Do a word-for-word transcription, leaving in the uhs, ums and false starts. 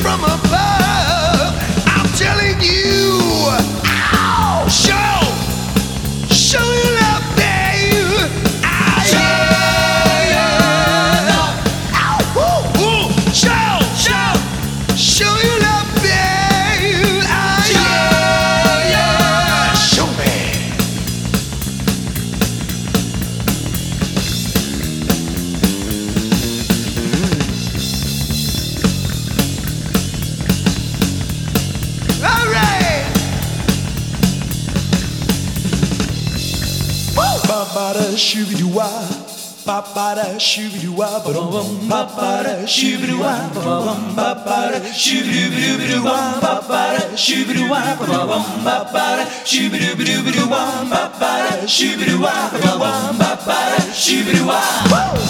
from above. I'm telling you, ow, show, show your love, babe. Ah, yeah, yeah. Ow, woo, woo. Show, show, show your love, babe. Ah, yeah, yeah. Show me. All right. Ba-ba-da shoo-be-doo-wah, ba-ba-da shoo-be-doo-wah, ba-dum, ba-ba-da shoo-be-doo-wah, ba-bum, ba-ba-da shoo-be-doo-be-doo-be-doo-wah, ba-ba-da shoo-be-doo-wah, ba-bum, ba-ba-da shoo-be-doo-be-doo-be-doo-wah, ba-ba-da shoo-be-doo-wah, ba-bum, ba-ba-da shoo-be-doo-wah.